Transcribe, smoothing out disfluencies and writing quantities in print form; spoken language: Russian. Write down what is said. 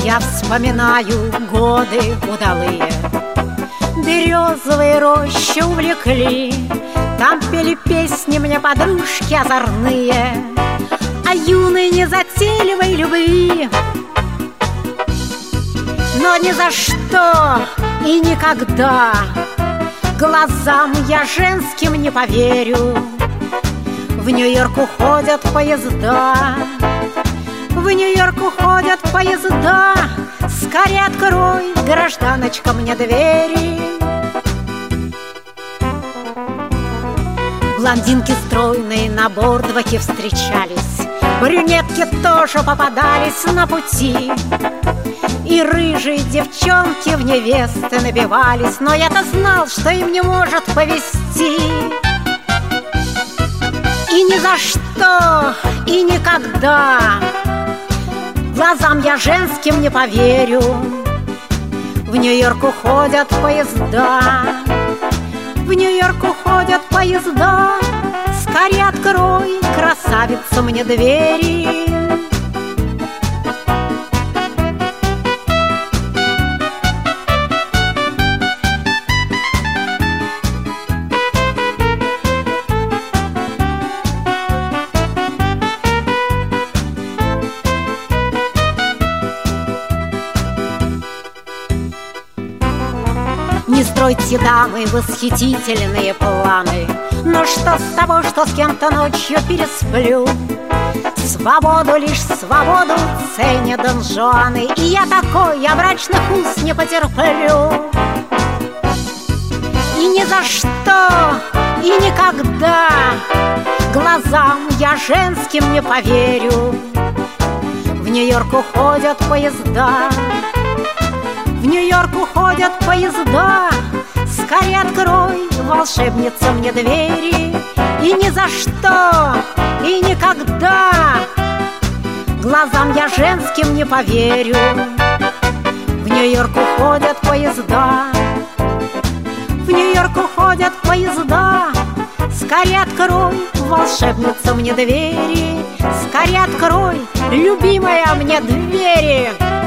Я вспоминаю годы удалые, березовые рощи увлекли. Там пели песни мне подружки озорные о юной незатейливой любви. Но ни за что и никогда глазам я женским не поверю. В Нью-Йорк уходят поезда, в Нью-Йорк уходят поезда. Скорее открой, гражданочка, мне двери. Блондинки стройные на бордваке встречались, брюнетки тоже попадались на пути, и рыжие девчонки в невесты набивались. Но я-то знал, что им не может повезти. И ни за что, и никогда глазам я женским не поверю. В Нью-Йорк уходят поезда, в Нью-Йорк уходят поезда. Скорее открой, красавица, мне двери. Не стройте, дамы, восхитительные планы, но что с того, что с кем-то ночью пересплю? Свободу, лишь свободу ценят Дон Жуаны, и я такой, я брачных уз не потерплю. И ни за что, и никогда глазам я женским не поверю. В Нью-Йорк уходят поезда, в Нью-Йорк уходят поезда. Скорее открой, волшебница, мне двери. И ни за что, и никогда глазам я женским не поверю. В Нью-Йорк уходят поезда, в Нью-Йорк уходят поезда. Скорее открой, волшебница, мне двери. Скорее открой, любимая, мне двери.